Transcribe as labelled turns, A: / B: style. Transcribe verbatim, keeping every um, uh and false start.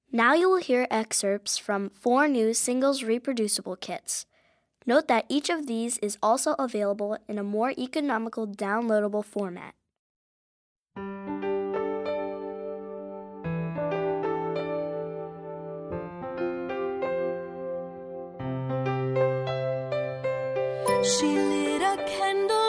A: Now you will hear excerpts from four new singles reproducible kits. Note that each of these is also available in a more economical downloadable format.
B: She lit a candle